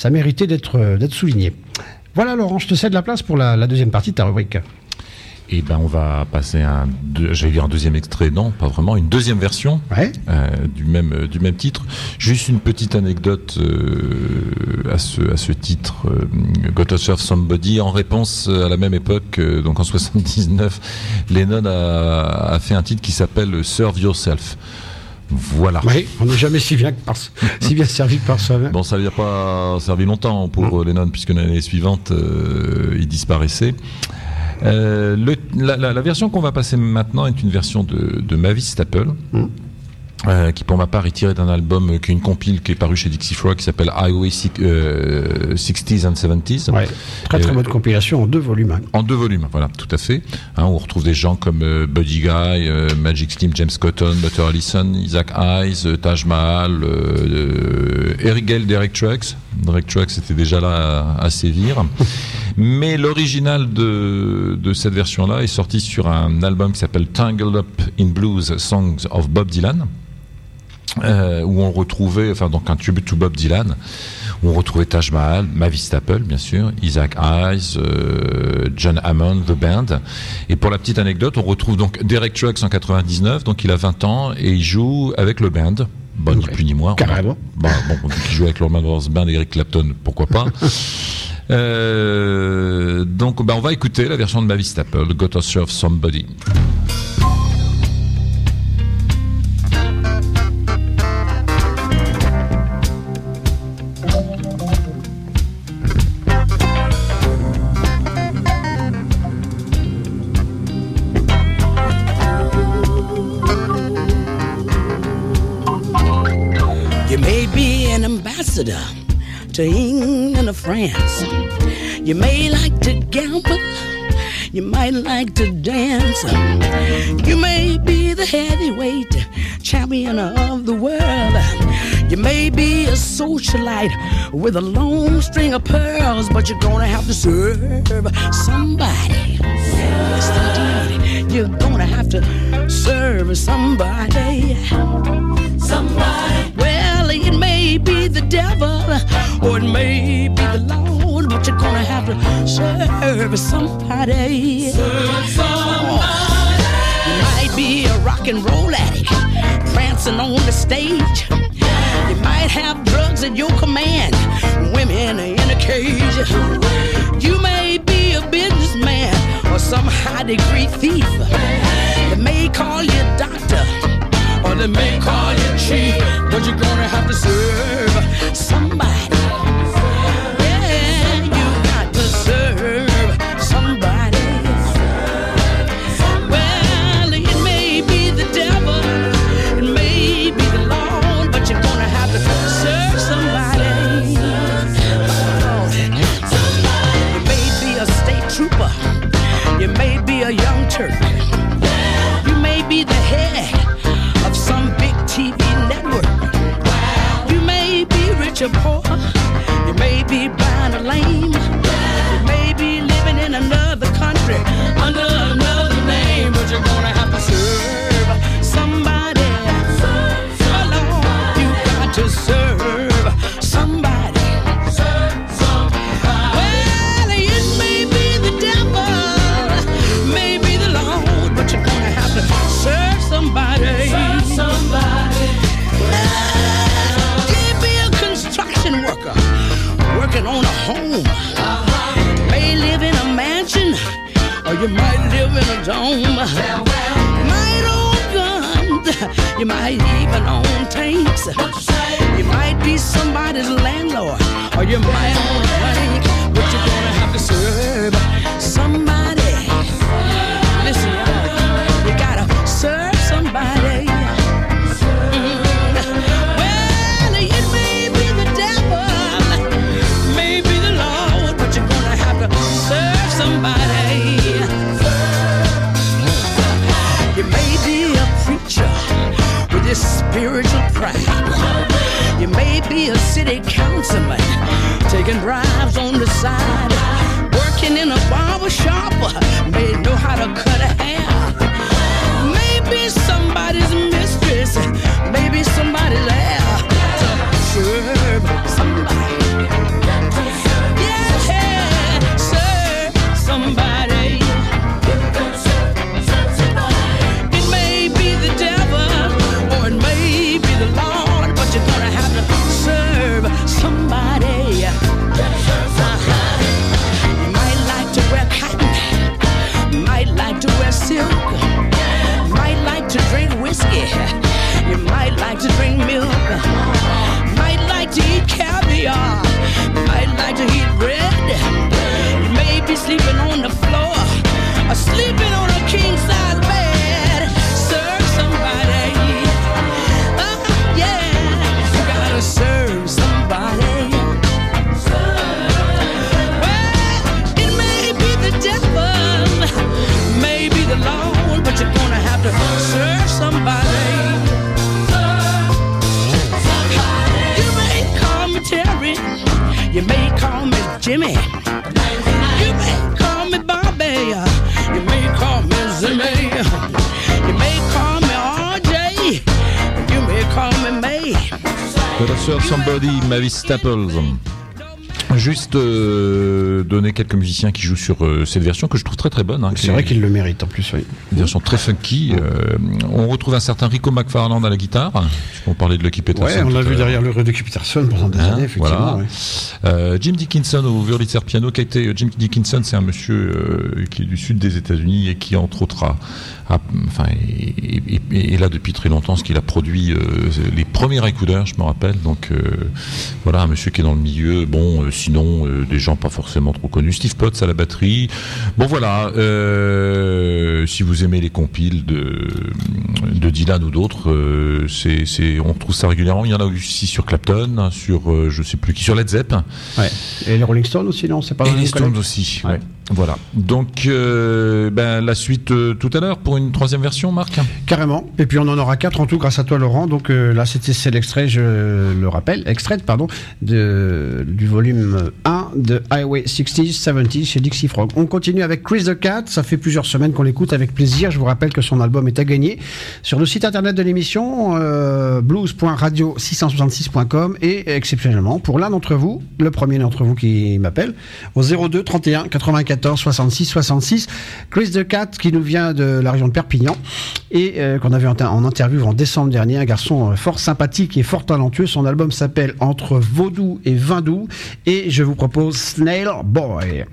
ça méritait d'être souligné. Voilà Laurent, je te cède la place pour la deuxième partie de ta rubrique. Et ben on va passer un deuxième extrait, non, pas vraiment, une deuxième version du même titre. Juste une petite anecdote à ce titre, Gotta Serve Somebody. En réponse à la même époque, donc en 79, Lennon a fait un titre qui s'appelle Serve Yourself. Voilà. Oui, on n'est jamais si bien servi que par soi-même. Bon, ça n'a pas servi longtemps pour Lennon, puisque l'année suivante, il disparaissait. La version qu'on va passer maintenant est une version de Mavis Staple, qui pour ma part est tirée d'un album, qui est une compile qui est paru chez Dixie Frog, qui s'appelle Highway 60s and 70s. Ouais, très bonne compilation en 2 volumes. En 2 volumes, voilà, tout à fait. On retrouve des gens comme Buddy Guy, Magic Slim, James Cotton, Butter Allison, Isaac Hayes, Taj Mahal, Eric Gale d'Eric Trucks. Eric Trucks était déjà là à sévir. Mais l'original de cette version-là est sorti sur un album qui s'appelle Tangled Up in Blues Songs of Bob Dylan, où on retrouvait, donc un tribute to Bob Dylan, où on retrouvait Taj Mahal, Mavis Staple, bien sûr, Isaac Hayes, John Hammond, The Band. Et pour la petite anecdote, on retrouve donc Derek Trucks en 99, donc il a 20 ans, et il joue avec le band. Bon, ni plus ni moins. Carrément. On dit qu'il joue avec Norman Brothers Band et Eric Clapton, pourquoi pas. Donc on va écouter la version de Mavis Staple, Gotta Serve Somebody. You may be an ambassador to England or France. You may like to gamble, you might like to dance. You may be the heavyweight champion of the world. You may be a socialite with a long string of pearls, but you're gonna have to serve somebody. Yes, indeed, you're gonna have to serve somebody. Somebody. Well, it may be the devil or it may be the Lord, but you're gonna have to serve somebody. Serve somebody. You might be a rock and roll addict prancing on the stage. You might have drugs at your command, women in a cage. You may be a businessman or some high degree thief. They may call you doctor or they may call you chief, but you're gonna have to serve somebody. Yeah, you got to serve somebody. Well, it may be the devil, it may be the Lord, but you're gonna have to serve somebody. You may be a state trooper, you may be a young Turk, you may be the head of some big TV network. You may be rich or poor, you may be blind or lame, you may be living in another country under another name, but you're gonna have to serve somebody. Alone, you got to serve somebody. Well, it may be the devil, may be the Lord, but you're gonna have to serve somebody. You be a construction worker working on a home. May live in a mansion or you might live in a dome. You might own guns, you might even own tanks. You might be somebody's landlord or you might own a bank, but you're gonna have to serve somebody. Listen, you gotta serve somebody. Well, it may be the devil, may be the Lord, but you're gonna have to serve somebody. You may be a preacher with this spiritual pride. You may be a city councilman taking bribes on the side, working in a barber shop, may know how to cut a hair. Maybe somebody's mistress, maybe somebody's heir to serve somebody. You may call me Jimmy. You may call me Bobby. You may call me Zimmy. You may call me RJ. You may call me May. The Sir Somebody, Mavis Staples. Juste donner quelques musiciens qui jouent sur cette version que je trouve très très bonne. C'est vrai qu'ils le méritent en plus, oui. Une version très funky. On retrouve un certain Rico McFarland à la guitare. On parlait de Lucky Peterson. Ouais, on l'a vu derrière le Lucky Peterson pendant des années, effectivement. Voilà. Ouais. Jim Dickinson au Wurlitzer piano. Qui a été, Jim Dickinson, c'est un monsieur qui est du sud des États-Unis et qui entre autres est là depuis très longtemps, ce qu'il a produit les premiers écouteurs, je me rappelle. Donc voilà, un monsieur qui est dans le milieu. Bon, sinon des gens pas forcément trop connus. Steve Potts à la batterie. Bon voilà, si vous aimez les compiles de Dylan ou d'autres, on trouve ça régulièrement. Il y en a aussi sur Clapton, sur je sais plus qui, sur Led Zepp. Ouais. Et les Rolling Stones aussi, non? C'est pas et les Stones aussi. Ouais. Voilà. Donc la suite tout à l'heure pour une troisième version, Marc. Carrément. Et puis on en aura 4 en tout grâce à toi, Laurent. Donc là c'est l'extrait, je le rappelle, du volume 1 de Highway 60s, 70s chez Dixie Frog. On continue avec Chris the Cat. Ça fait plusieurs semaines qu'on l'écoute avec plaisir. Je vous rappelle que son album est à gagner sur le site internet de l'émission blues.radio666.com et exceptionnellement pour l'un d'entre vous, le premier d'entre vous qui m'appelle au 02 31 94 66 66. Chris the Cat qui nous vient de la région de Perpignan et qu'on avait en interview en décembre dernier, un garçon fort sympathique et fort talentueux. Son album s'appelle Entre Vaudou et Vindou et je vous propose Snail Boy.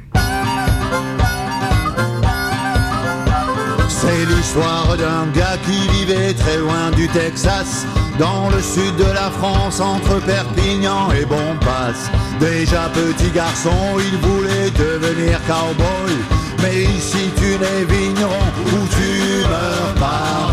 C'est l'histoire d'un gars qui vivait très loin du Texas, dans le sud de la France, entre Perpignan et Bonpass. Déjà petit garçon, il voulait devenir cowboy, mais ici tu n'es vigneron ou tu meurs par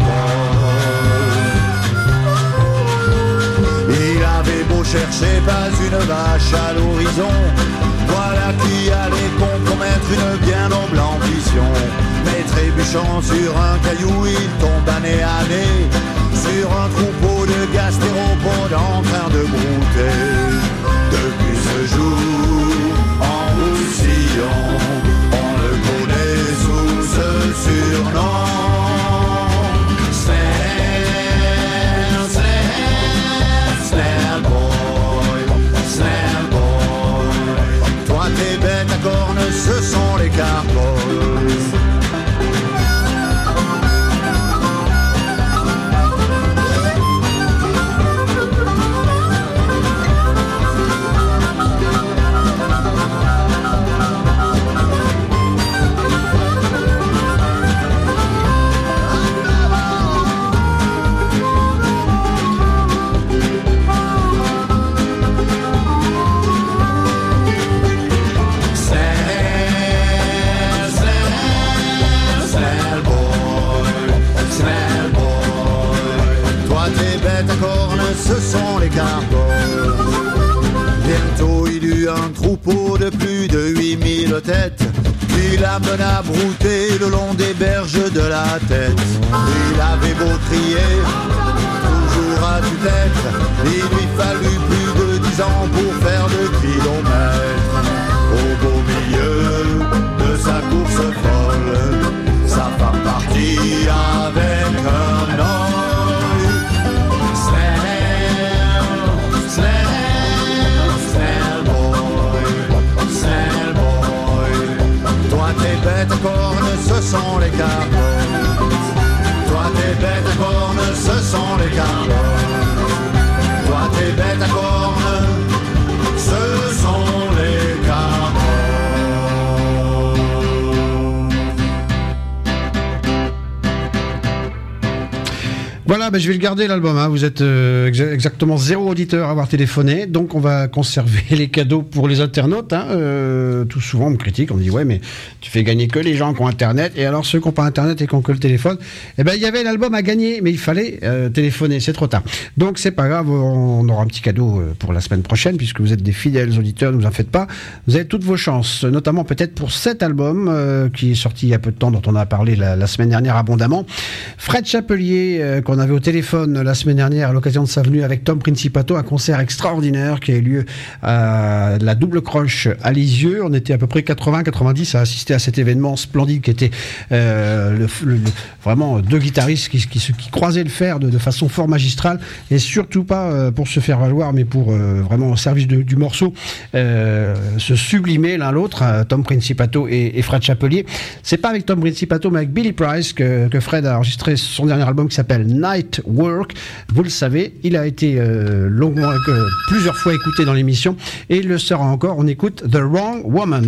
l'alcool. Il avait beau chercher, pas une vache à l'horizon, voilà qui allait compromettre une bien noble ambition. Mais trébuchant sur un caillou, il tombe année à année sur un troupeau de gastéropodes en train de brouter. Depuis ce jour, en Roussillon, on le connaît sous ce surnom. Snail Boy, Snail Boy. Toi tes bêtes à cornes, ce sont les carboys. Ce sont les carboys. Bientôt il eut un troupeau de plus de 8000 têtes qui l'amena brouter le long des berges de la tête. Il avait beau crier, toujours à tue-tête, il lui fallut plus de 10 ans pour faire 2 kilomètres. Au beau milieu de sa course folle, sa femme partit avec un homme. Tes bêtes à cornes, ce sont les carboys. Toi tes bêtes à cornes, ce sont les carboys. Toi tes bêtes à cornes, ce sont les Voilà, je vais le garder l'album. Vous êtes exactement 0 auditeur à avoir téléphoné, donc on va conserver les cadeaux pour les internautes. Tout souvent on me critique, on me dit ouais mais tu fais gagner que les gens qui ont internet, et alors ceux qui n'ont pas internet et qui ont que le téléphone, il y avait l'album à gagner, mais il fallait téléphoner, c'est trop tard. Donc c'est pas grave, on aura un petit cadeau pour la semaine prochaine, puisque vous êtes des fidèles auditeurs, ne vous en faites pas. Vous avez toutes vos chances, notamment peut-être pour cet album qui est sorti il y a peu de temps, dont on a parlé la semaine dernière abondamment. Fred Chapelier, qu'on On avait au téléphone la semaine dernière, à l'occasion de sa venue avec Tom Principato, un concert extraordinaire qui a eu lieu à la Double Croche à Lisieux. On était à peu près 80-90 à assister à cet événement splendide qui était vraiment deux guitaristes qui croisaient le fer de façon fort magistrale, et surtout pas pour se faire valoir, mais pour vraiment au service du morceau, se sublimer l'un l'autre, Tom Principato et Fred Chapelier. C'est pas avec Tom Principato, mais avec Billy Price que Fred a enregistré son dernier album qui s'appelle Night Work. Vous le savez, il a été longuement, plusieurs fois écouté dans l'émission, et il le sera encore. On écoute The Wrong Woman.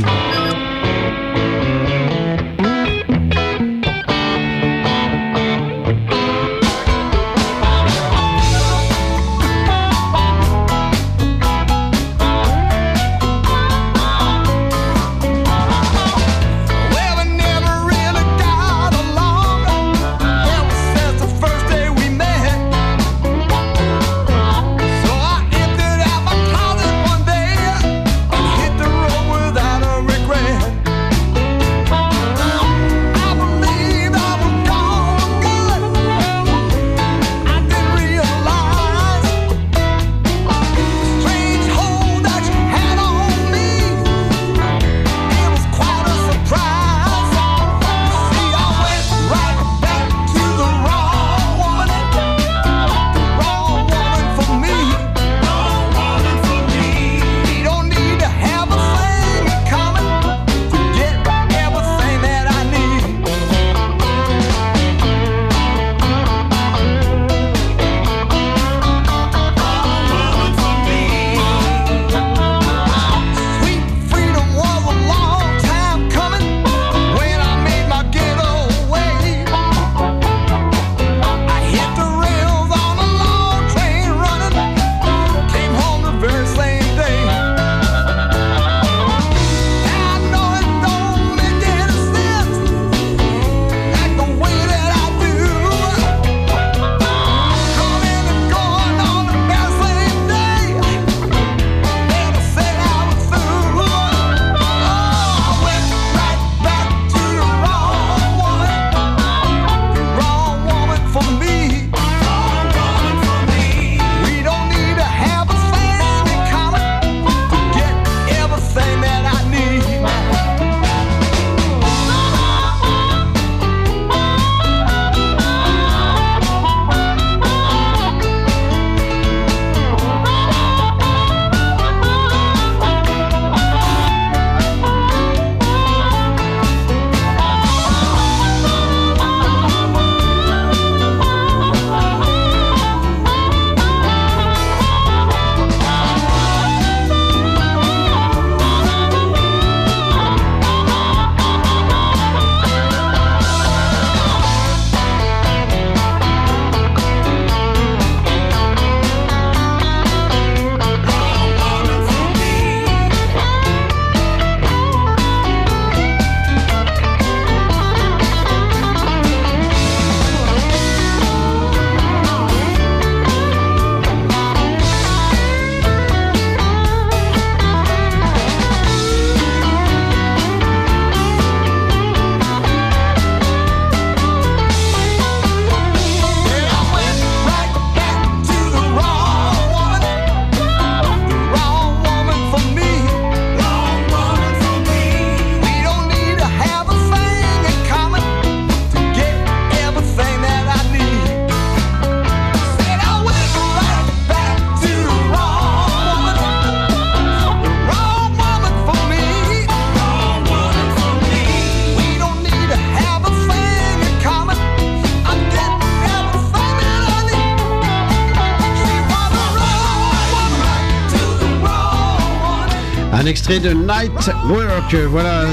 Un extrait de Night Work, voilà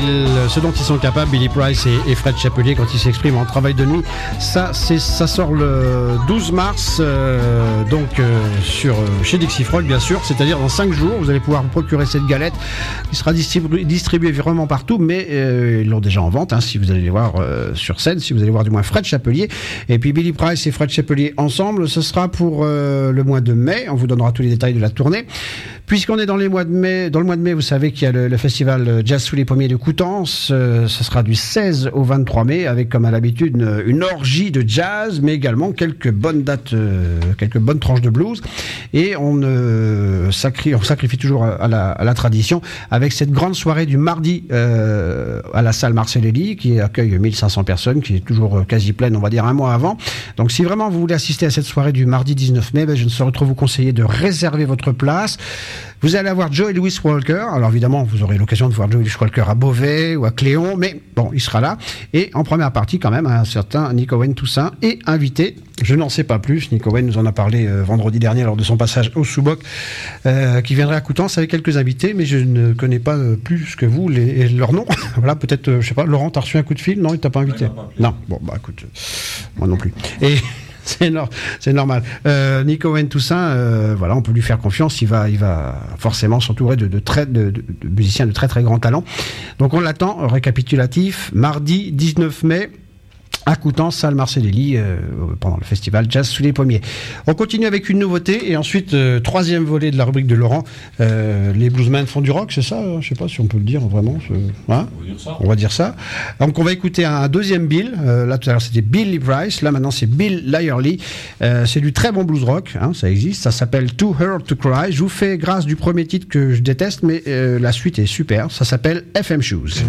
ce dont ils sont capables, Billy Price et Fred Chapelier, quand ils s'expriment en travail de nuit. Ça sort le 12 mars, chez Dixie Frog, bien sûr, c'est-à-dire dans 5 jours. Vous allez pouvoir vous procurer cette galette qui sera distribuée vraiment partout, mais ils l'ont déjà en vente, si vous allez les voir sur scène, si vous allez voir du moins Fred Chapelier. Et puis Billy Price et Fred Chapelier ensemble, ce sera pour le mois de mai. On vous donnera tous les détails de la tournée. Puisqu'on est dans le mois de mai, vous savez qu'il y a le festival Jazz sous les pommiers de Coutances. Ce sera du 16 au 23 mai, avec comme à l'habitude une orgie de jazz, mais également quelques bonnes dates, quelques bonnes tranches de blues. Et on sacrifie toujours à la tradition avec cette grande soirée du mardi à la salle Marcellelli, qui accueille 1500 personnes, qui est toujours quasi pleine, on va dire, un mois avant. Donc si vraiment vous voulez assister à cette soirée du mardi 19 mai, je ne saurais trop vous conseiller de réserver votre place. Vous allez avoir Joey Louis Walker. Alors évidemment, vous aurez l'occasion de voir Joey Louis Walker à Beauvais ou à Cléon, mais bon, il sera là. Et en première partie, quand même, un certain Nick Owen Toussaint est invité. Je n'en sais pas plus. Nick Owen nous en a parlé vendredi dernier lors de son passage au Sous-Boc, qui viendrait à Coutances avec quelques invités, mais je ne connais pas plus que vous leurs noms. Voilà, peut-être, je sais pas, Laurent, t'as reçu un coup de fil? Non, il t'a pas invité? Non, bon, bah écoute, moi non plus. Et c'est normal. Nick Owen Toussaint, voilà, on peut lui faire confiance. Il va forcément s'entourer de musiciens de très très grand talent. Donc on l'attend. Récapitulatif, mardi 19 mai. À Coutances, salle Marcellelli, pendant le festival Jazz sous les pommiers. On continue avec une nouveauté et ensuite troisième volet de la rubrique de Laurent. Les bluesmen font du rock, c'est ça? Je sais pas si on peut le dire vraiment. Hein, on va dire ça. Donc on va écouter un deuxième Bill. Là tout à l'heure c'était Billy Price. Là maintenant c'est Bill Lyerly. C'est du très bon blues rock. Hein, ça existe. Ça s'appelle Too Hurt to Cry. Je vous fais grâce du premier titre que je déteste, mais la suite est super. Ça s'appelle FM Shoes.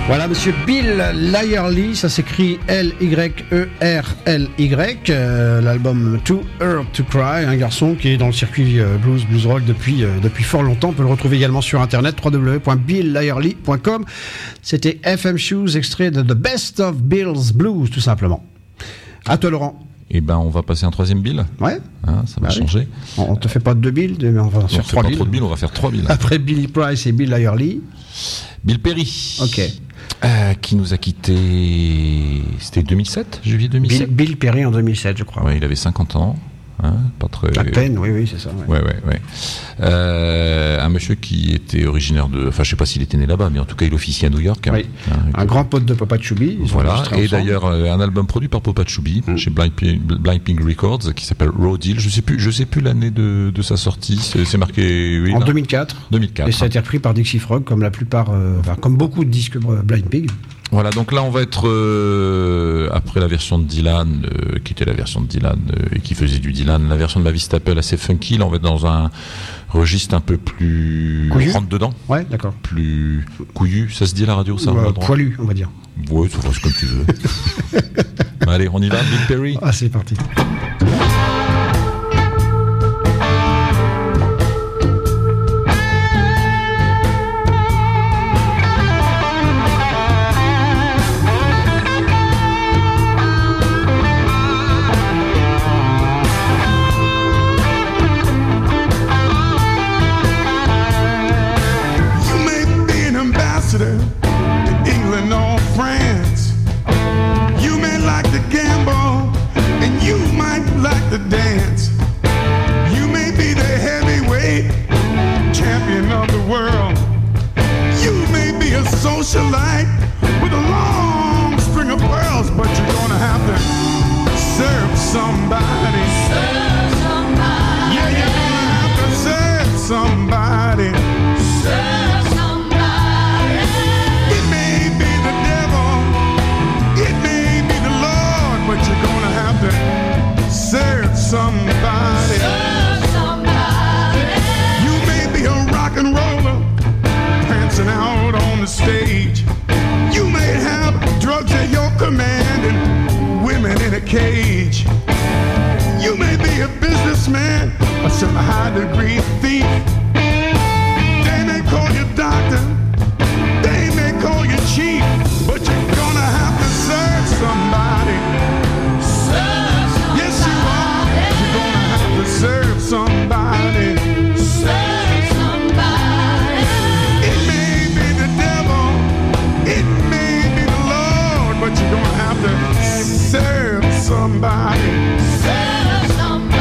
Voilà, monsieur Bill Lyerly, ça s'écrit Lyerly. L'album Too Earth to Cry, un garçon qui est dans le circuit blues rock depuis fort longtemps. On peut le retrouver également sur internet, www.billlyerly.com. C'était FM Shoes, extrait de The Best of Bill's Blues, tout simplement. À toi, Laurent. Eh ben, on va passer un troisième Bill. Ouais. Hein, ça va changer. Oui. On te fait pas 2 Bills, mais on va faire 3 Bills. Trop de Bills, on va faire 3 Bills. Après Billy Price et Bill Lyerly. Bill Perry. Ok. Qui nous a quitté. C'était 2007, juillet 2007. Bill Perry en 2007, je crois. Ouais, il avait 50 ans. Hein, pas très... À peine, oui, c'est ça. Ouais. Un monsieur qui était originaire de... Enfin, je sais pas s'il était né là-bas, mais en tout cas, il officie à New York. Oui. Un grand pote de Papa Chubby. Voilà, et d'ailleurs, un album produit par Papa Chubby, chez Blind Pig Records, qui s'appelle Raw Deal. Je sais plus l'année de sa sortie. C'est marqué... Oui, en 2004. Et ça a été repris par Dixie Frog, comme la plupart... comme beaucoup de disques Blind Pig. Voilà, donc là on va être après la version de Dylan, qui était la version de Dylan et qui faisait du Dylan, la version de Mavis Staples assez funky. Là on va être dans un registre un peu plus rentre dedans. Ouais, d'accord. Plus couillu, ça se dit à la radio ça? Poilu, on va dire. Ouais, c'est comme tu veux. Allez, on y va, Bill Perry. Ah, c'est parti. Socialite with a long string of pearls, but you're gonna have to serve somebody. Serve somebody. Yeah, you're gonna have to serve somebody. Serve somebody. It may be the devil, it may be the Lord, but you're gonna have to serve somebody. Serve somebody. You may be a rock and roller prancing out on the stage. You may have drugs at your command and women in a cage. You may be a businessman or some high-degree thief. They may call you doctor, they may call you chief, but you're gonna have to serve somebody. Serve somebody. Yes, you are. You're gonna have to serve somebody. Serve somebody. It may be the devil, it may be the Lord, but you're gonna have to serve somebody. Serve somebody.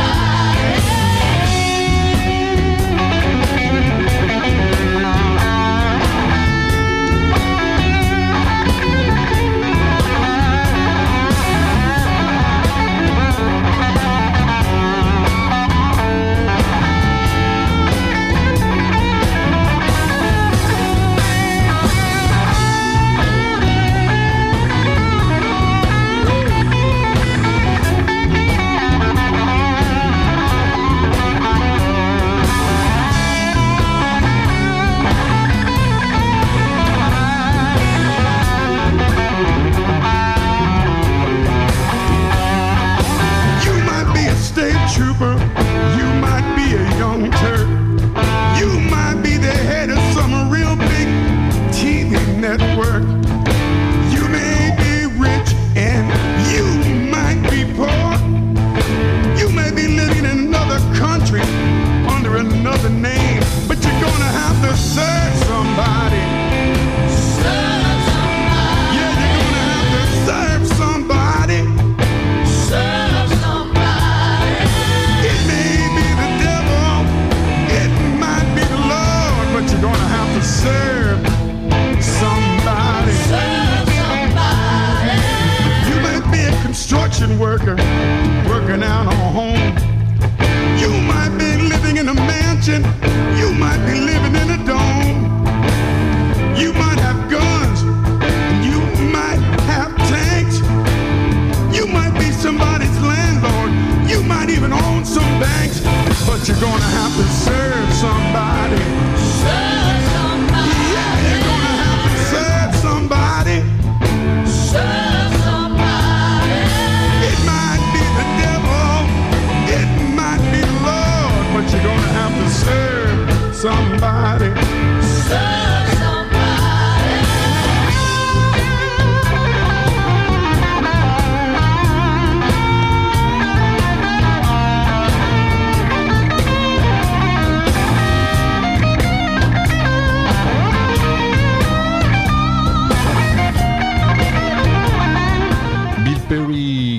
Trooper, you might be a young Turk, you might be the head of some real big TV network. You may be rich and you might be poor. You may be living in another country under another name, but you're gonna have to serve somebody. Serve somebody. Yeah, you're gonna have to serve somebody. Serve somebody. But you're gonna have to serve somebody. Serve somebody. You might be a construction worker working out on home. You might be living in a mansion. You might be living in a dome. You might have guns. You might have tanks. You might be somebody's landlord. You might even own some banks. But you're gonna have to serve somebody. Serve somebody. Yeah, you're gonna have to serve somebody.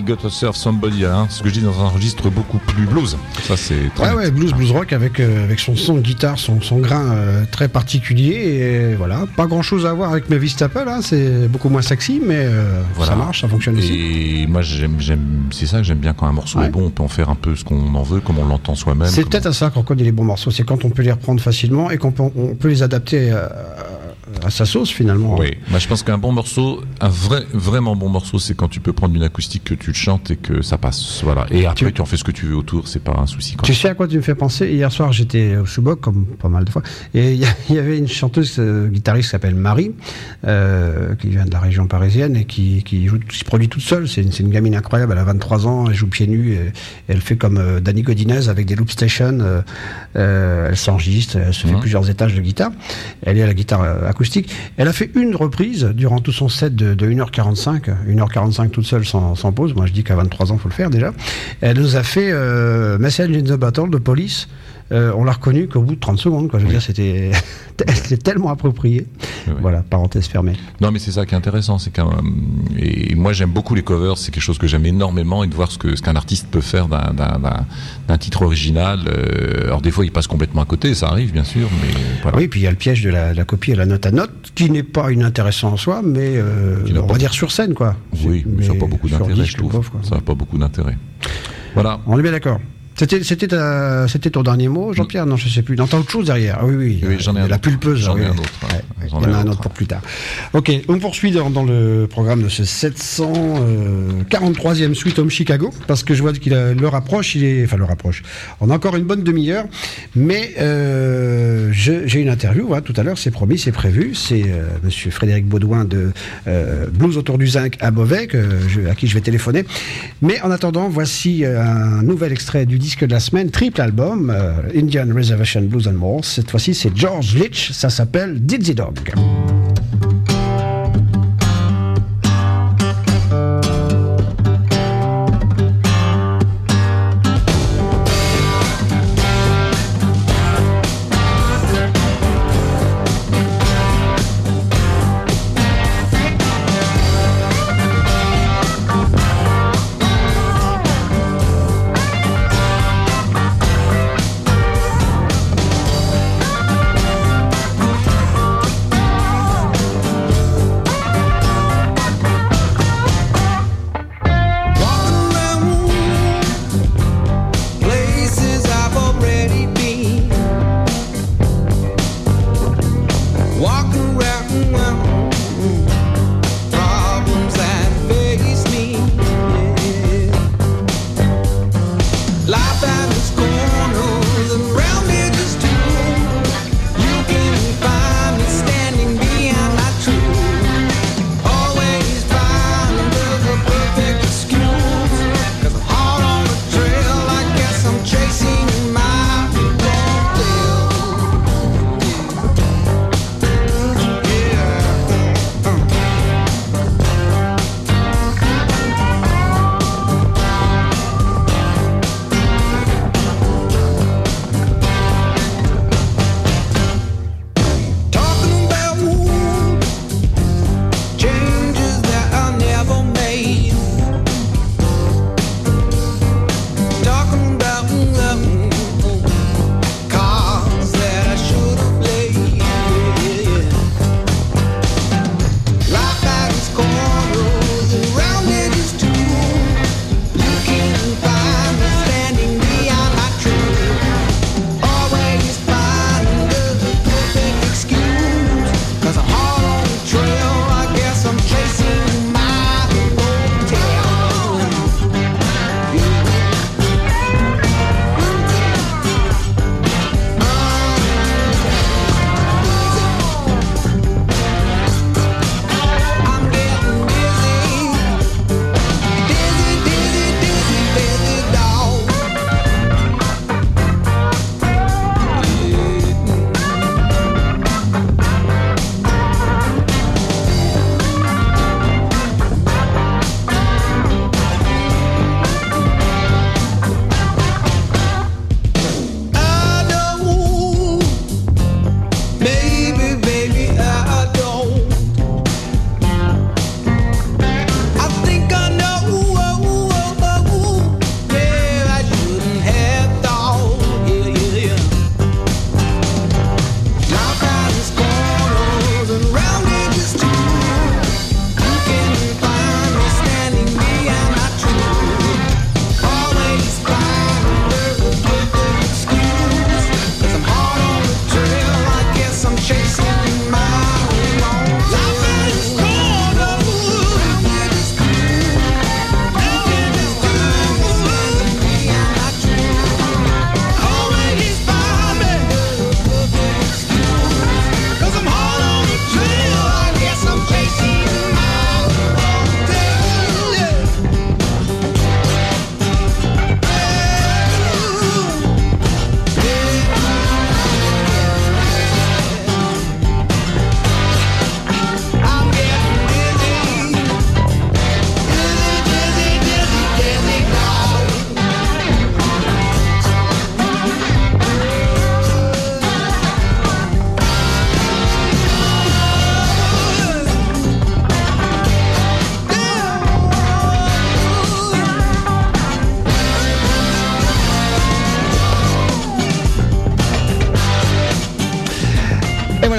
Gotta Serve Somebody, hein, ce que je dis dans un registre beaucoup plus blues. Ça, c'est très Ouais, blues rock avec son son de guitare, son grain très particulier. Et voilà, pas grand chose à voir avec Mavis Staple, hein, c'est beaucoup moins sexy, mais Voilà. ça marche, ça fonctionne aussi. Et moi, c'est ça que j'aime bien quand un morceau est bon, on peut en faire un peu ce qu'on en veut, comme on l'entend soi-même. C'est peut-être à ça qu'on connaît les bons morceaux, c'est quand on peut les reprendre facilement et qu'on peut les adapter à sa sauce finalement. Oui, moi je pense qu'un bon morceau, vraiment bon morceau, c'est quand tu peux prendre une acoustique, que tu le chantes et que ça passe. Voilà. Et après, tu en fais ce que tu veux autour, c'est pas un souci. Quoi. Tu sais à quoi tu me fais penser? Hier soir, j'étais au Sous-Boc, comme pas mal de fois, et il y avait une chanteuse guitariste qui s'appelle Marie, qui vient de la région parisienne et qui se produit toute seule. C'est une gamine incroyable, elle a 23 ans, elle joue pieds nus, et elle fait comme Danny Godinez avec des loop stations, elle s'enregistre, elle se fait plusieurs étages de guitare, elle est à la guitare acoustique. Elle a fait une reprise durant tout son set de 1h45 toute seule sans pause. Moi je dis qu'à 23 ans faut le faire déjà. Elle nous a fait Message in the Battle de Police. On l'a reconnu qu'au bout de 30 secondes, quoi. Je veux dire, c'était tellement approprié. Oui. Voilà, parenthèse fermée. Non, mais c'est ça qui est intéressant, c'est et moi j'aime beaucoup les covers, c'est quelque chose que j'aime énormément, et de voir ce qu'un artiste peut faire d'un titre original. Alors des fois il passe complètement à côté, ça arrive bien sûr, mais voilà. Oui, puis il y a le piège de la copie à la note à note, qui n'est pas inintéressant en soi, mais on va dire sur scène, quoi. Oui, mais ça n'a pas beaucoup sur d'intérêt, disque, je trouve. pauvre, quoi. Ça n'a pas beaucoup d'intérêt. Voilà. On est bien d'accord. C'était ton dernier mot, Jean-Pierre? Non, je sais plus. T'as autre chose derrière? Ah, oui, j'en ai un la autre. pulpeuse. J'en ai un autre. Ouais, il y en a un autre pour plus tard. Ok, on poursuit dans le programme de ce 743e Sweet Home Chicago, parce que je vois qu'il l'heure approche. L'heure approche. On a encore une bonne demi-heure, mais j'ai une interview. Voilà, tout à l'heure, c'est promis, c'est prévu. C'est Monsieur Frédéric Baudouin de Blues autour du Zinc à Beauvais, à qui je vais téléphoner. Mais en attendant, voici un nouvel extrait du disque de la semaine, triple album, Indian Reservation Blues and More. Cette fois-ci, c'est George Litch, ça s'appelle Dizzy Dog.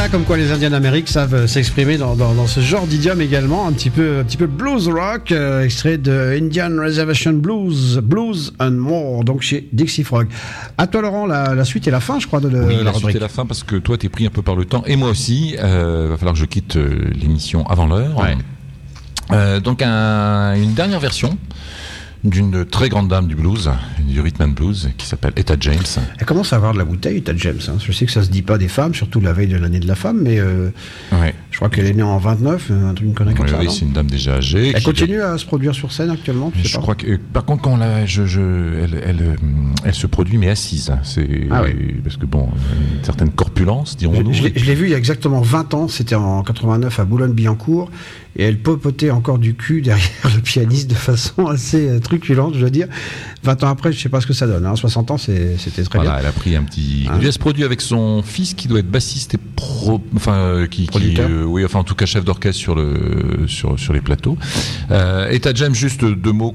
comme quoi les Indiens d'Amérique savent s'exprimer dans ce genre d'idiome également, un petit peu blues rock, extrait de Indian Reservation Blues and More, donc chez Dixie Frog. À toi Laurent, la suite et la fin, je crois, de la suite rubrique. et la fin, parce que toi t'es pris un peu par le temps, et moi aussi, va falloir que je quitte l'émission avant l'heure. Ouais. Donc une dernière version d'une très grande dame du blues, du rhythm and blues, qui s'appelle Etta James. Elle commence à avoir de la bouteille, Etta James. Hein. Je sais que ça se dit pas des femmes, surtout la veille de l'année de la femme, mais je crois qu'elle est née en 29, un truc, une connerie comme ça. Oui, c'est une dame déjà âgée. Elle continue à se produire sur scène actuellement, tu sais pas. Crois que, par contre, quand elle se produit, mais assise. Parce que bon, une certaine corpulence, dirons-nous. Je l'ai vue il y a exactement 20 ans, c'était en 89 à Boulogne-Billancourt, et elle popotait encore du cul derrière le pianiste de façon assez truculente, je dois dire. 20 ans après, je sais pas ce que ça donne. 60 ans, c'était très bien. Elle a pris un petit. Elle se produit avec son fils qui doit être bassiste et en tout cas chef d'orchestre sur les plateaux. Etta James, juste deux mots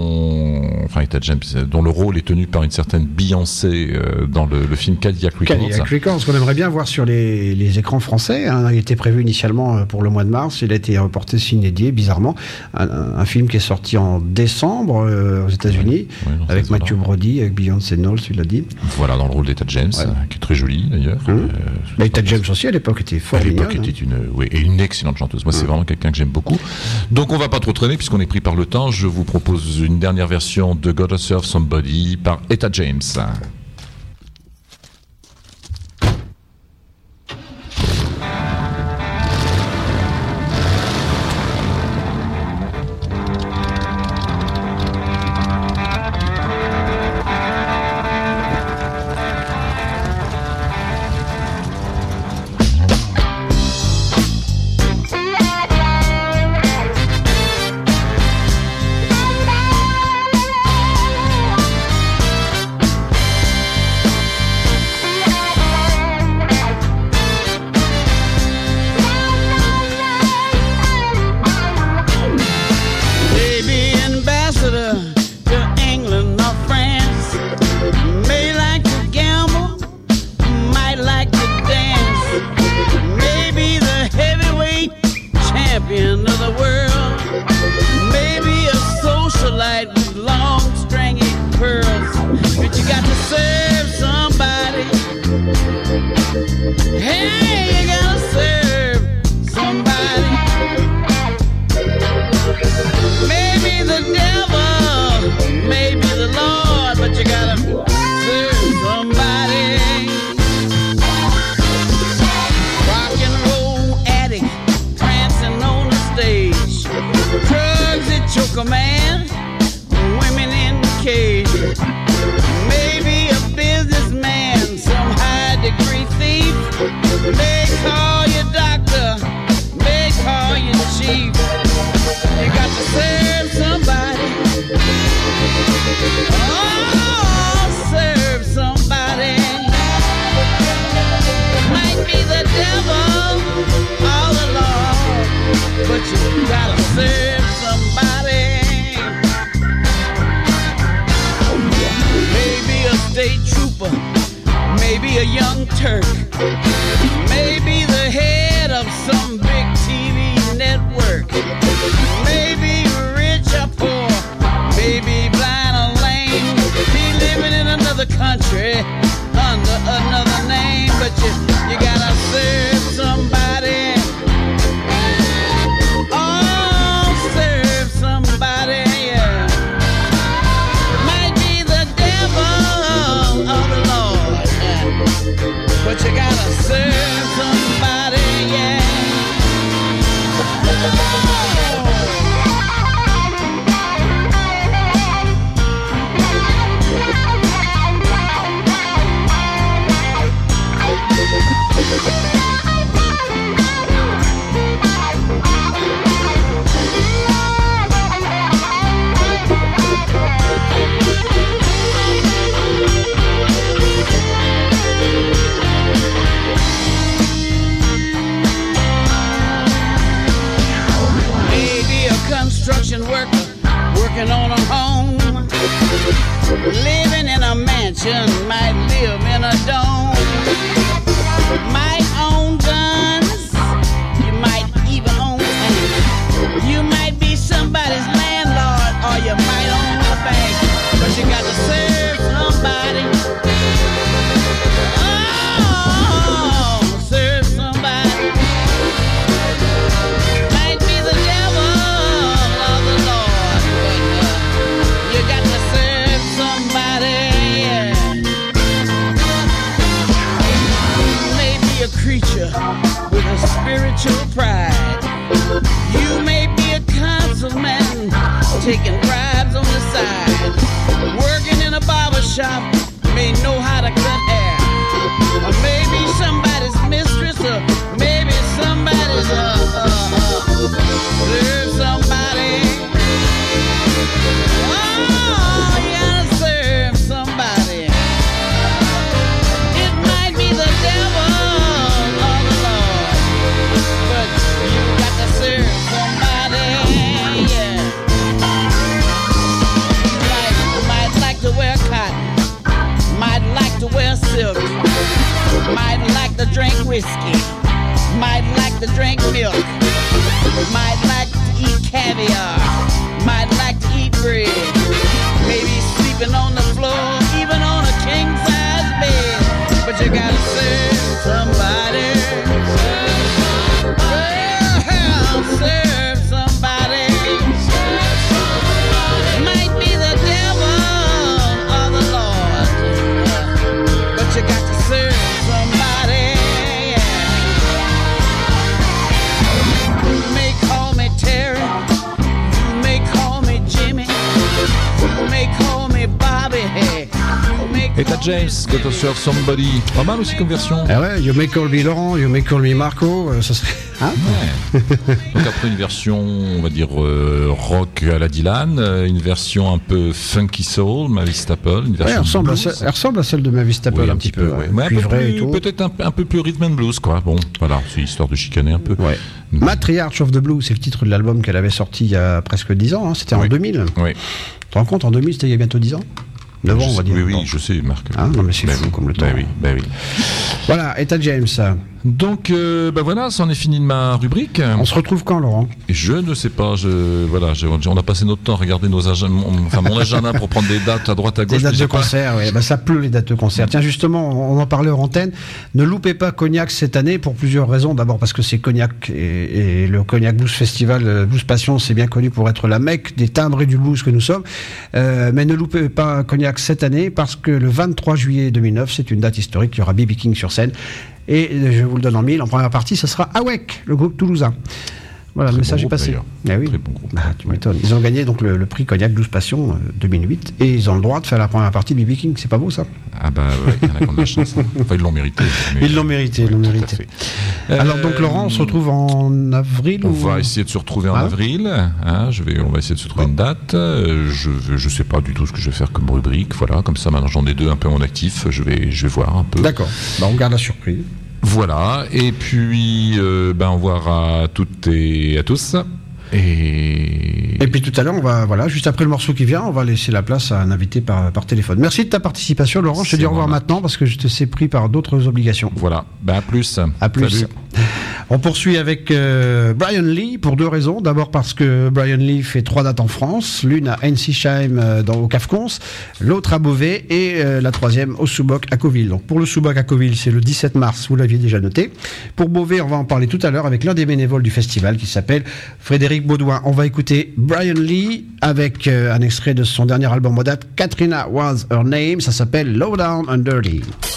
Etta James, dont le rôle est tenu par une certaine Beyoncé dans le film Cadillac Records. Cadillac Records, qu'on aimerait bien voir sur les écrans français. Il était prévu initialement pour le mois de mars. Il a été reporté s'inédié, bizarrement. Un film qui est sorti en décembre aux États-Unis, avec Matthew Broderick, avec Beyoncé Knowles, tu l'as dit. Voilà, dans le rôle d'Etta James, qui est très jolie d'ailleurs. Etta James aussi, à l'époque, était fort mignonne. À l'époque, était une excellente chanteuse. Moi, c'est vraiment quelqu'un que j'aime beaucoup. Donc, on va pas trop traîner, puisqu'on est pris par le temps. Je vous propose une dernière version de Gotta Serve Somebody par Etta James. Might live in a dome, might own guns. taking bribes on the side, working in a barber shop, may know how to cut hair, or maybe somebody's mistress, or maybe somebody's serve somebody. Oh, you gotta serve somebody. It might be the devil or the Lord, but you got to serve somebody. Yeah. Might like to wear cotton, might like to wear silk, might like to drink whiskey, might like to drink milk, might like to eat caviar, might like to eat bread, maybe sleeping on the floor, even on a king-size bed, but you gotta serve somebody. Serve somebody. Might be the devil or the Lord, but you got to serve somebody. You may call me Terry, you may call me Jimmy, you may call me Bobby. Et t'as James, Gotta Serve Somebody. Pas mal aussi comme version. Ah ouais, You May Call Me Laurent, You May Call Me Marco, ça serait. Hein Ouais. Donc après une version, on va dire rock à la Dylan, une version un peu funky soul, Mavis Staple, une version elle ressemble à celle de Mavis Staple oui, un petit peu. ouais. Mais peut-être un peu plus rhythm and blues, quoi. Bon, voilà, c'est histoire de chicaner un peu. Ouais. Matriarch of the Blues, c'est le titre de l'album qu'elle avait sorti il y a presque 10 ans, hein. C'était en 2000. Oui. Tu te rends compte, en 2000, c'était il y a bientôt 10 ans 9 ans, on va dire. Oui, je sais, Marc. Ah, non, mais c'est fou comme le temps. Oui. Voilà, et t'as James. Donc, voilà, c'en est fini de ma rubrique. On se retrouve quand, Laurent? Je ne sais pas. On a passé notre temps à regarder mon agenda pour prendre des dates à droite à gauche. Des dates de concert, oui. Ça pleut les dates de concert. Tiens, justement, on en parlait hors antenne. Ne loupez pas Cognac cette année pour plusieurs raisons. D'abord parce que c'est Cognac et le Cognac Blues Festival, Blues Passion, c'est bien connu pour être la Mecque des timbrés du blues que nous sommes. Mais ne loupez pas Cognac cette année parce que le 23 juillet 2009, c'est une date historique. Il y aura B.B. King sur scène. Et je vous le donne en mille. En première partie, ce sera AWEC, le groupe toulousain. Voilà, le message est passé. Ah oui. Très bon groupe. Tu m'étonnes. Ils ont gagné donc le prix Cognac Blues Passion 2008 et ils ont le droit de faire la première partie de B.B. King. C'est pas beau ça? Ah bah ouais, il y en a qui ont de la chance. Enfin, ils l'ont mérité. Ils l'ont mérité. Alors donc Laurent, on se retrouve en avril. On va essayer de se retrouver en avril. Hein, on va essayer de se trouver une date. Je sais pas du tout ce que je vais faire comme rubrique. Voilà, comme ça maintenant j'en ai deux un peu en actif. Je vais voir un peu. D'accord. On garde la surprise. Voilà, et puis au revoir à toutes et à tous. Et puis tout à l'heure, juste après le morceau qui vient, on va laisser la place à un invité par téléphone. Merci de ta participation, Laurent. Je te dis au revoir maintenant parce que je te sais pris par d'autres obligations. Voilà, à plus. À plus. Salut. On poursuit avec Brian Lee pour deux raisons. D'abord parce que Brian Lee fait 3 dates en France, l'une à Ensisheim au Cafcons, l'autre à Beauvais et la troisième au Subok à Coville. Donc pour le Subok à Coville, c'est le 17 mars, vous l'aviez déjà noté. Pour Beauvais, on va en parler tout à l'heure avec l'un des bénévoles du festival qui s'appelle Frédéric Baudouin. On va écouter Brian Lee avec un extrait de son dernier album en date, Katrina Was Her Name. Ça s'appelle Low Down and Dirty.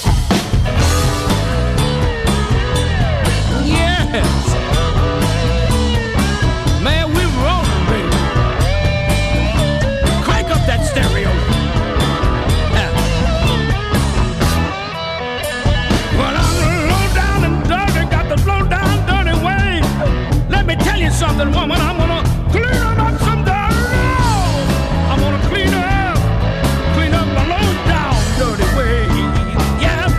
Something, woman, I'm gonna clean up some dirt. I'm gonna clean up my low down dirty way. Yeah.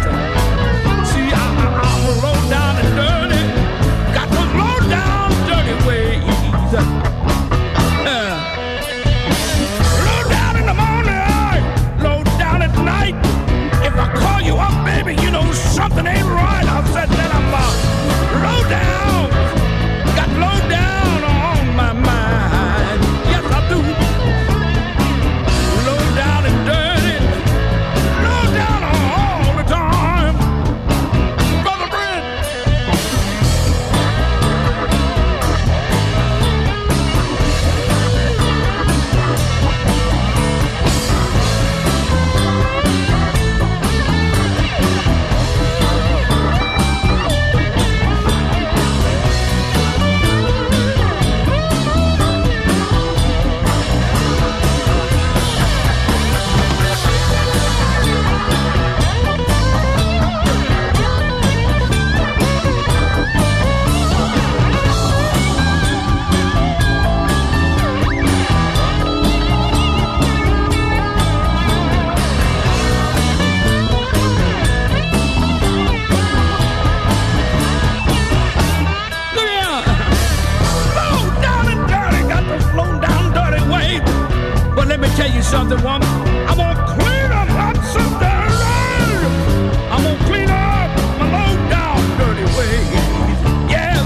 something, woman. I'm gonna clean up some dirty. I'm gonna clean up my low down dirty ways. Yes.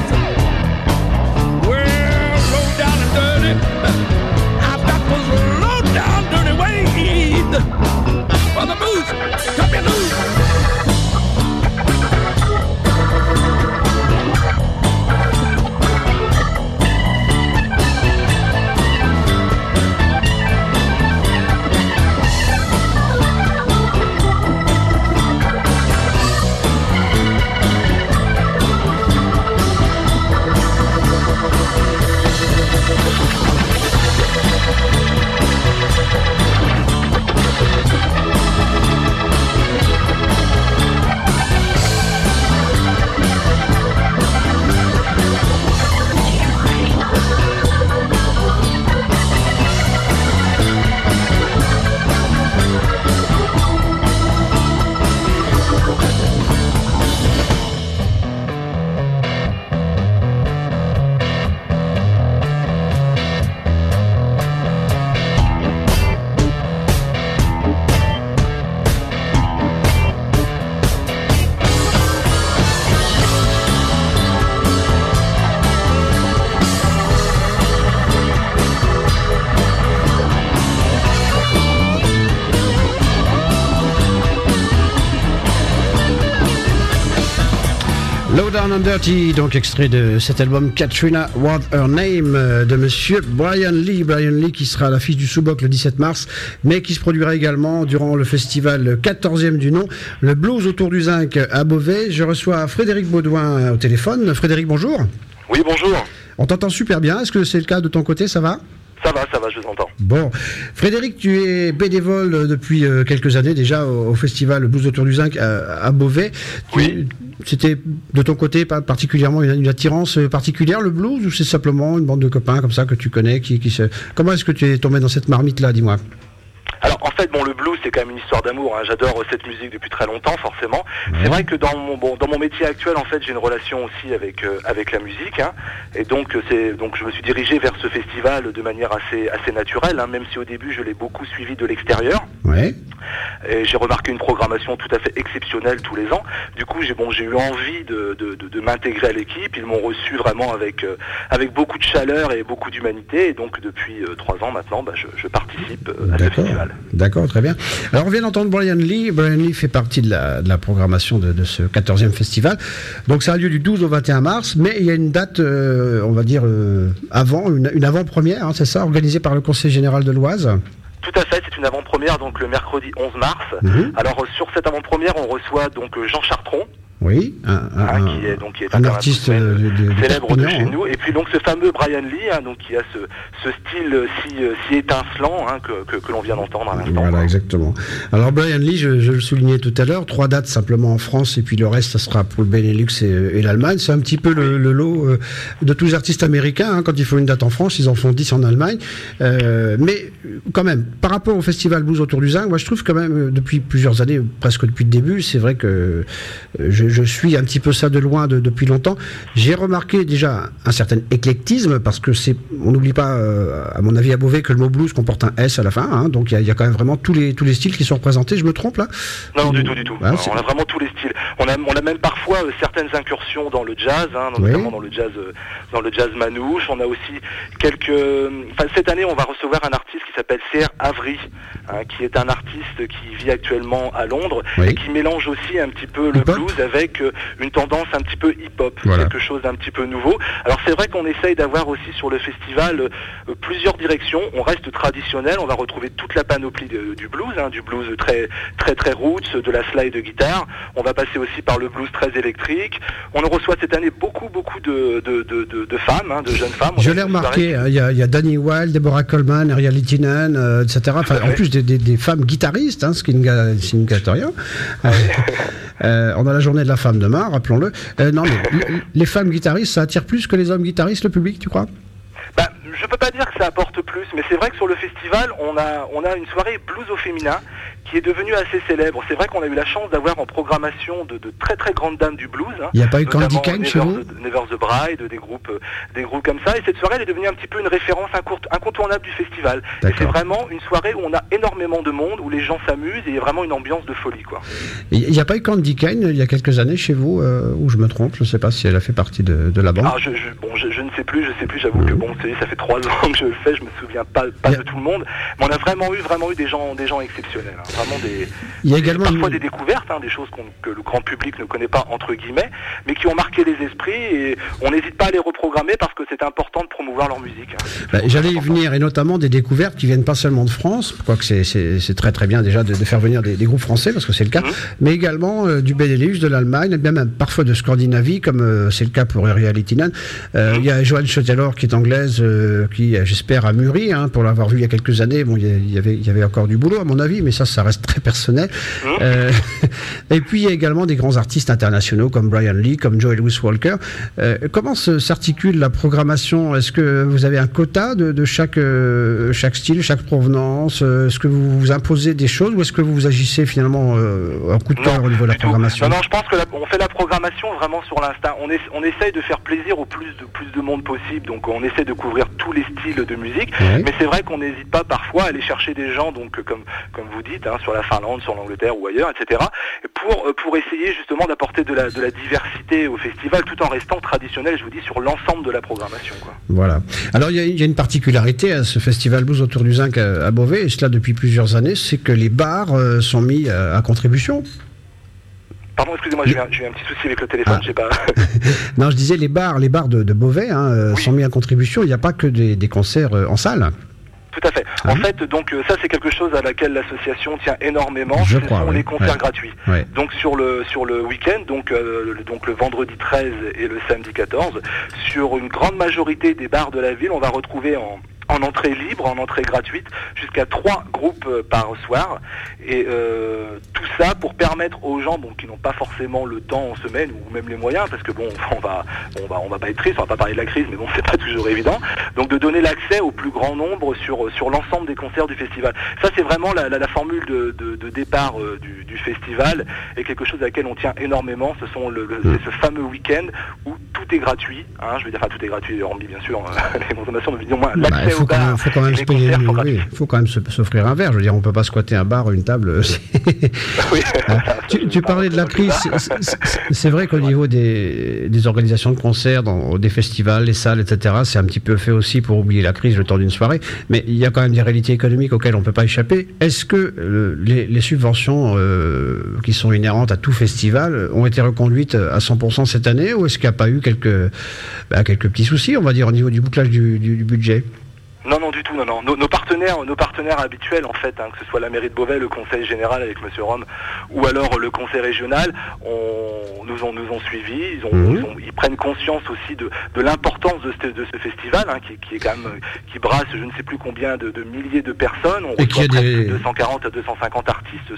Well, low down and dirty. I've got those low down dirty ways. For the blues, come your blues. Low Down and Dirty, donc extrait de cet album Katrina What Her Name de monsieur Brian Lee. Brian Lee qui sera à l'affiche du Sous-Boc le 17 mars, mais qui se produira également durant le festival 14e du nom, le Blues autour du Zinc à Beauvais. Je reçois Frédéric Baudouin au téléphone. Frédéric, bonjour. Oui, bonjour. On t'entend super bien. Est-ce que c'est le cas de ton côté? Ça va? Ça va, je vous entends. Bon, Frédéric, tu es bénévole depuis quelques années déjà au festival Blues autour du Zinc à Beauvais. Oui. C'était de ton côté pas particulièrement une attirance particulière, le blues, ou c'est simplement une bande de copains comme ça que tu connais Comment est-ce que tu es tombé dans cette marmite-là, dis-moi? Alors en fait, bon, le blues c'est quand même une histoire d'amour, hein. J'adore cette musique depuis très longtemps, forcément. Ouais. C'est vrai que dans mon métier actuel, en fait, j'ai une relation aussi avec la musique, hein. Et donc je me suis dirigé vers ce festival de manière assez naturelle, hein, même si au début je l'ai beaucoup suivi de l'extérieur. Ouais. Et j'ai remarqué une programmation tout à fait exceptionnelle tous les ans. Du coup, j'ai eu envie de m'intégrer à l'équipe. Ils m'ont reçu vraiment avec beaucoup de chaleur et beaucoup d'humanité. Et donc depuis 3 ans maintenant, je participe à ce festival. D'accord, très bien. Alors on vient d'entendre Brian Lee. Brian Lee fait partie de la programmation de ce 14e festival. Donc ça a lieu du 12 au 21 mars, mais il y a une date, on va dire, une avant-première, hein, c'est ça, organisée par le Conseil général de l'Oise. Tout à fait, c'est une avant-première, donc le mercredi 11 mars. Mmh. Alors sur cette avant-première, on reçoit donc Jean Chartron. Oui, qui est un artiste célèbre de chez nous, et puis donc ce fameux Brian Lee, hein, donc qui a ce style si étincelant, hein, que l'on vient d'entendre à l'instant. Voilà, exactement. Alors Brian Lee, je le soulignais tout à l'heure, 3 dates simplement en France, et puis le reste, ça sera pour le Benelux et l'Allemagne. C'est un petit peu le lot de tous les artistes américains, hein. Quand ils font une date en France, ils en font 10 en Allemagne. Mais quand même, par rapport au festival Blues autour du Zinc, moi je trouve quand même, depuis plusieurs années, presque depuis le début, c'est vrai que je suis un petit peu ça de loin depuis longtemps. J'ai remarqué déjà un certain éclectisme, parce que on n'oublie pas, à mon avis, à Beauvais, que le mot blues comporte un S à la fin, hein, donc il y a quand même vraiment tous les styles qui sont représentés. Je me trompe là? Non, du tout. Ouais, on a vraiment tous les styles. On a même parfois certaines incursions dans le jazz, hein, notamment dans le jazz manouche. On a aussi cette année, on va recevoir un artiste qui s'appelle C.R. Avery, hein, qui est un artiste qui vit actuellement à Londres, et qui mélange aussi un petit peu le blues avec une tendance un petit peu hip-hop, quelque chose d'un petit peu nouveau. Alors c'est vrai qu'on essaye d'avoir aussi sur le festival plusieurs directions. On reste traditionnel, on va retrouver toute la panoplie du blues, hein, du blues très très très roots, de la slide guitare. On va passer aussi par le blues très électrique. On reçoit cette année beaucoup de femmes, hein, de jeunes femmes. Je l'ai remarqué, il y a Danny Wilde, Deborah Coleman, Ariel Littinen, etc. Enfin, en plus des femmes guitaristes, hein, ce qui ne gâte rien. On a la journée de la femme demain, rappelons-le. Non, mais les femmes guitaristes, ça attire plus que les hommes guitaristes, le public, tu crois? je peux pas dire que ça apporte plus, mais c'est vrai que sur le festival, on a une soirée blues au féminin qui est devenue assez célèbre. C'est vrai qu'on a eu la chance d'avoir en programmation de très très grandes dames du blues. Il n'y a pas eu Candy Cane chez vous ? Never the Bride, des groupes comme ça. Et cette soirée, elle est devenue un petit peu une référence incontournable du festival. Et c'est vraiment une soirée où on a énormément de monde, où les gens s'amusent et il y a vraiment une ambiance de folie, quoi. Il n'y a pas eu Candy Cane il y a quelques années chez vous, où je me trompe, je ne sais pas si elle a fait partie de la bande. Alors je ne sais plus, j'avoue que ça fait 3 ans que je le fais, je me souviens pas de tout le monde, mais on a vraiment eu des gens exceptionnels, hein, vraiment il y a également parfois des découvertes, hein, des choses que le grand public ne connaît pas entre guillemets, mais qui ont marqué les esprits et on n'hésite pas à les reprogrammer parce que c'est important de promouvoir leur musique. Hein. J'allais y venir, et notamment des découvertes qui viennent pas seulement de France, quoique c'est très très bien déjà de faire venir des groupes français, parce que c'est le cas, mais également du Benelux, de l'Allemagne, même parfois de Scandinavie, comme c'est le cas pour Uriah Tinen. Il y a Joanne Schotelor qui est anglaise, qui j'espère a mûri, hein, pour l'avoir vu il y a quelques années. Bon, il y avait encore du boulot à mon avis, mais ça reste très personnel. Et puis il y a également des grands artistes internationaux comme Brian Lee, comme Joe Louis Walker. Comment s'articule la programmation ? Est-ce que vous avez un quota de chaque style, chaque provenance ? Est-ce que vous vous imposez des choses ou est-ce que vous agissez finalement en coup de cœur au niveau de la programmation ? Non, je pense que on fait la programmation vraiment sur l'instinct. On essaye de faire plaisir au plus de monde possible, donc on essaie de couvrir tous les styles de musique, mais c'est vrai qu'on n'hésite pas parfois à aller chercher des gens, donc comme vous dites, hein, sur la Finlande, sur l'Angleterre ou ailleurs, etc., pour essayer justement d'apporter de la diversité au festival, tout en restant traditionnel, je vous dis, sur l'ensemble de la programmation, quoi. Voilà. Alors il y a une particularité à ce festival Blues autour du Zinc à Beauvais, et cela depuis plusieurs années, c'est que les bars sont mis à contribution. Pardon, excusez-moi, j'ai eu un petit souci avec le téléphone, je sais pas. Non, je disais les bars de Beauvais sont mis à contribution. Il n'y a pas que des concerts en salle. Tout à fait. En fait, donc ça c'est quelque chose à laquelle l'association tient énormément. Ce sont les concerts gratuits. Ouais. Donc sur le week-end, donc le vendredi 13 et le samedi 14, sur une grande majorité des bars de la ville, on va retrouver en entrée libre, en entrée gratuite, jusqu'à 3 groupes par soir, et tout ça pour permettre aux gens qui n'ont pas forcément le temps en semaine ou même les moyens, parce que on va pas être triste, on va pas parler de la crise, mais bon, c'est pas toujours évident, donc de donner l'accès au plus grand nombre sur l'ensemble des concerts du festival. Ça c'est vraiment la formule de départ du festival, et quelque chose à laquelle on tient énormément. C'est ce fameux week-end où tout est gratuit, hein, je veux dire, enfin tout est gratuit, hormis bien sûr les consommations, mais moins l'accès faut quand même se payer, faut quand même s'offrir un verre. Je veux dire, on peut pas squatter un bar, une table. Oui. Tu parlais de la crise. C'est vrai qu'au niveau des organisations de concerts, des festivals, les salles, etc., c'est un petit peu fait aussi pour oublier la crise le temps d'une soirée. Mais il y a quand même des réalités économiques auxquelles on peut pas échapper. Est-ce que les subventions qui sont inhérentes à tout festival ont été reconduites à 100% cette année, ou est-ce qu'il n'y a pas eu quelques petits soucis, on va dire, au niveau du bouclage du budget ? Non, du tout, non. Nos partenaires habituels, en fait, que ce soit la mairie de Beauvais, le conseil général avec Monsieur Rome, ou alors le conseil régional, nous ont suivis. Ils prennent conscience aussi de l'importance de ce festival, hein, qui est quand même, qui brasse je ne sais plus combien de milliers de personnes. On reçoit presque 240 à 250 artistes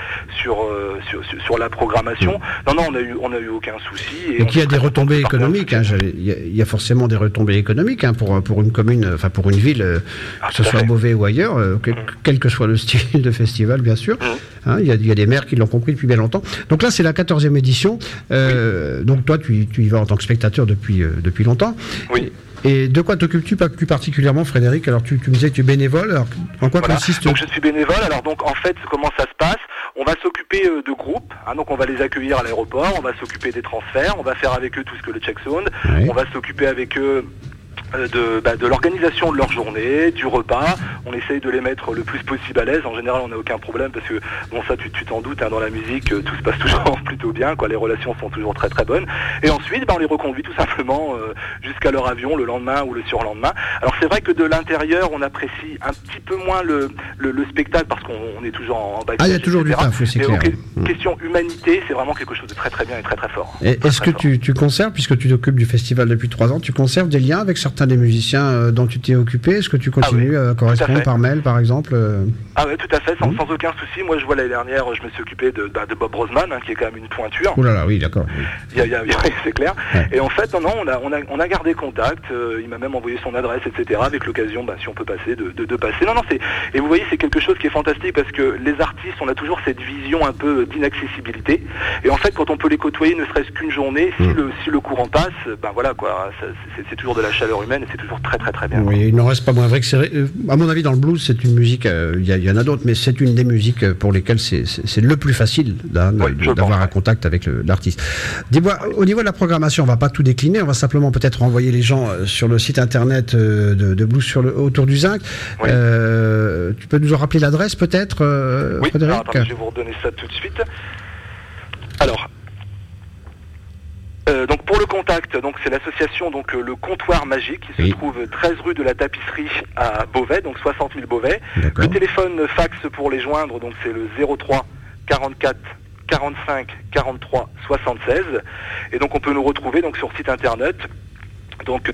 sur la programmation. Non, on a eu aucun souci. Et qu'il y a des retombées économiques. Il y a forcément des retombées économiques, hein, pour une commune, enfin pour une ville. Que ce soit à Beauvais ou ailleurs, quel que soit le style de festival, bien sûr. Hein, il y a des maires qui l'ont compris depuis bien longtemps. Donc là, c'est la 14e édition. Donc toi, tu y vas en tant que spectateur depuis longtemps. Oui. Et de quoi t'occupes-tu plus particulièrement, Frédéric ? Alors tu me disais que tu es bénévole. Alors, en quoi consiste ? Donc je suis bénévole. Alors donc en fait, comment ça se passe ? On va s'occuper de groupes. Hein, donc on va les accueillir à l'aéroport. On va s'occuper des transferts. On va faire avec eux tout ce que le check zone. On va s'occuper avec eux de l'organisation de leur journée, du repas. On essaye de les mettre le plus possible à l'aise. En général, on n'a aucun problème parce que, bon, ça, tu t'en doutes, hein, dans la musique, tout se passe toujours plutôt bien, quoi. Les relations sont toujours très très bonnes. Et ensuite, on les reconduit tout simplement jusqu'à leur avion le lendemain ou le surlendemain. Alors c'est vrai que de l'intérieur, on apprécie un petit peu moins le spectacle parce qu'on est toujours en backstage. Ah, il y a toujours du taf, c'est clair. Question humanité, c'est vraiment quelque chose de très très bien et très très fort. Est-ce que tu conserves, puisque tu t'occupes du festival depuis 3 ans, tu conserves des liens avec certains certains des musiciens dont tu t'es occupé. Est-ce que tu continues à correspondre par mail, par exemple Ah oui, tout à fait, sans aucun souci. Moi, je vois l'année dernière, je me suis occupé de Bob Brosman, qui est quand même une pointure. Oh là là, oui, d'accord. C'est clair. Ouais. Et en fait, on a gardé contact. Il m'a même envoyé son adresse, etc. Avec l'occasion, si on peut passer, de passer. Non, et vous voyez, c'est quelque chose qui est fantastique parce que les artistes, on a toujours cette vision un peu d'inaccessibilité. Et en fait, quand on peut les côtoyer, ne serait-ce qu'une journée, si le courant passe, voilà quoi. C'est toujours de la chaleur humaine et c'est toujours très très très bien. Oui, il n'en reste pas moins vrai que à mon avis, dans le blues, c'est une musique. Il y en a d'autres, mais c'est une des musiques pour lesquelles c'est le plus facile d'avoir un contact avec l'artiste. Dis-moi, au niveau de la programmation, on va pas tout décliner, on va simplement peut-être renvoyer les gens sur le site internet de Blues autour du Zinc. Oui. Tu peux nous en rappeler l'adresse peut-être, oui, Frédéric? Attendez, je vais vous redonner ça tout de suite. Alors, donc pour le contact, donc c'est l'association le Comptoir Magique qui se trouve 13 rue de la Tapisserie à Beauvais, donc 60 000 Beauvais. Le téléphone fax pour les joindre, donc c'est le 03 44 45 43 76. Et donc on peut nous retrouver donc sur site internet, donc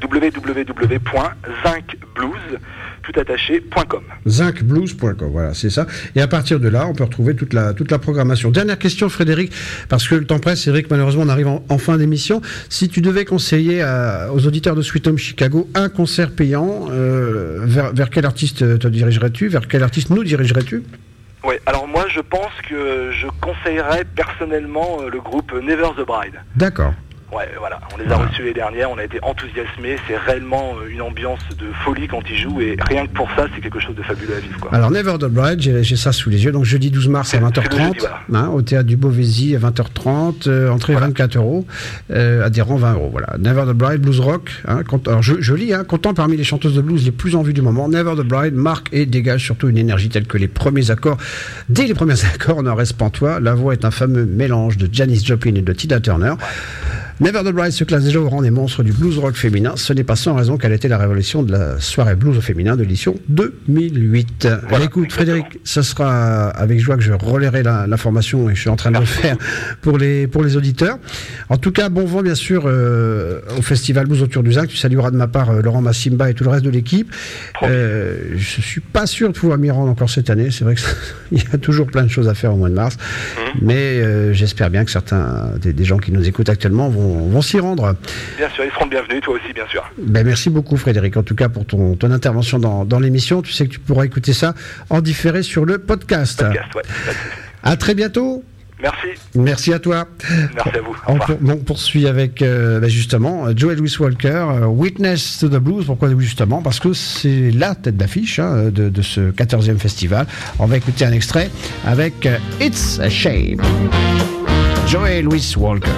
www.zincblues.com. Zincblues.com, voilà, c'est ça. Et à partir de là, on peut retrouver toute la programmation. Dernière question, Frédéric, parce que le temps presse, c'est vrai que malheureusement on arrive en fin d'émission. Si tu devais conseiller aux auditeurs de Sweet Home Chicago un concert payant, vers quel artiste te dirigerais-tu? Vers quel artiste nous dirigerais-tu? Oui, alors moi je pense que je conseillerais personnellement le groupe Never the Bride. D'accord. Ouais, voilà, on les a reçus les dernières, on a été enthousiasmés, c'est réellement une ambiance de folie quand ils jouent et rien que pour ça, c'est quelque chose de fabuleux à vivre, quoi. Alors Never the Bride, j'ai ça sous les yeux, donc jeudi 12 mars à 20h30, jeudi, voilà. Au théâtre du Beauvaisis à 20h30, entrée 24 €, adhérents 20 €, voilà. Never the Bride, blues rock, alors je lis, comptant parmi les chanteuses de blues les plus en vue du moment, Never the Bride marque et dégage surtout une énergie telle que les premiers accords. Dès les premiers accords, on en reste pantois, la voix est un fameux mélange de Janis Joplin et de Tina Turner. Never the Bride se classe déjà au rang des monstres du blues rock féminin. Ce n'est pas sans raison qu'elle était la révélation de la soirée blues au féminin de l'édition 2008. Voilà, écoute, Frédéric, ce sera avec joie que je relayerai l'information et je suis en train de le faire pour les auditeurs. En tout cas, bon vent bien sûr au festival Blues autour du Zinc. Tu salueras de ma part Laurent Massimba et tout le reste de l'équipe. Je suis pas sûr de pouvoir m'y rendre encore cette année. C'est vrai qu'il y a toujours plein de choses à faire au mois de mars. Mais j'espère bien que certains des gens qui nous écoutent actuellement vont s'y rendre. Bien sûr, ils seront bienvenus, toi aussi, bien sûr. Merci beaucoup, Frédéric, en tout cas pour ton intervention dans l'émission. Tu sais que tu pourras écouter ça en différé sur le podcast. À très bientôt. Merci. Merci à toi. Merci à vous. On poursuit avec justement Joey Louis Walker, Witness to the Blues. Pourquoi justement? Parce que c'est la tête d'affiche de ce 14e festival. On va écouter un extrait avec It's a Shame. Joey Louis Walker.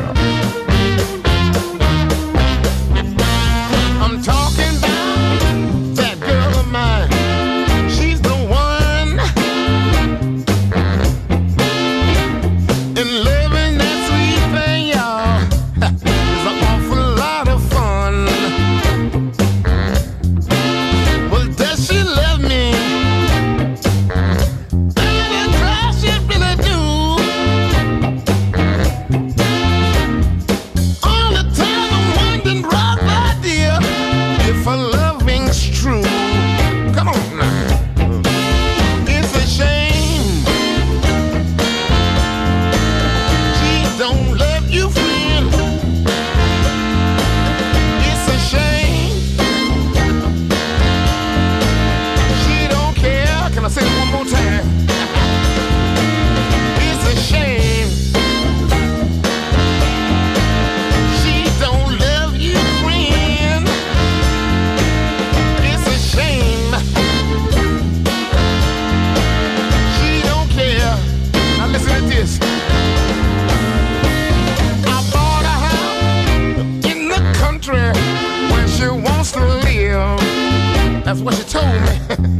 That's what she told me.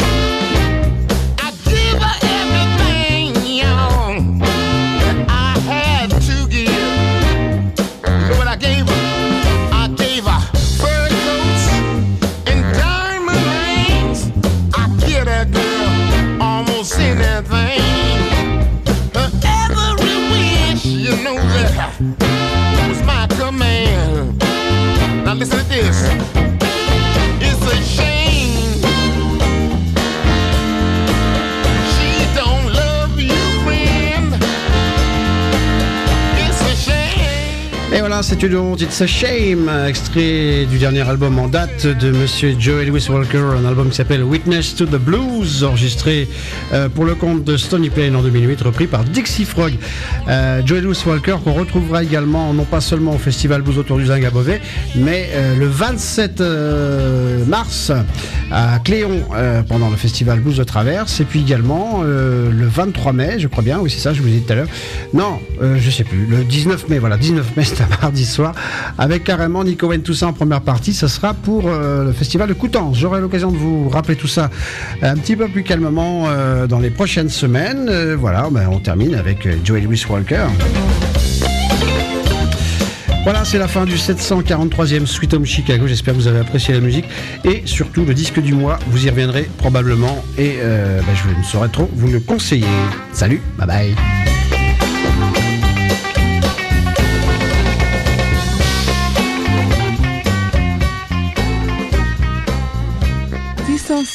I give her everything, that I had to give. You know what I gave her? I gave her fur coats and diamond rings. I get that girl almost anything. Her every wish, you know that was my command. Now listen to this. Voilà, c'est une honte, It's a Shame, extrait du dernier album en date de Monsieur Joey Louis Walker, un album qui s'appelle Witness to the Blues, enregistré pour le compte de Stony Plain en 2008, repris par Dixie Frog. Joey Louis Walker qu'on retrouvera également, non pas seulement au Festival Blues autour du Zinc à Beauvais, mais le 27 mars à Cléon pendant le Festival Blues de Traverse, et puis également le 23 mai, je crois bien, oui c'est ça, je vous l'ai dit tout à l'heure. Non, je sais plus, le 19 mai, voilà, 19 mai, c'est un mardi soir, avec carrément Nico Wen Toussaint en première partie, ça sera pour le festival de Coutances. J'aurai l'occasion de vous rappeler tout ça un petit peu plus calmement dans les prochaines semaines. Voilà, on termine avec Joey Louis Walker. Voilà, c'est la fin du 743e Sweet Home Chicago. J'espère que vous avez apprécié la musique et surtout le disque du mois. Vous y reviendrez probablement et je ne saurais trop vous le conseiller. Salut, bye bye.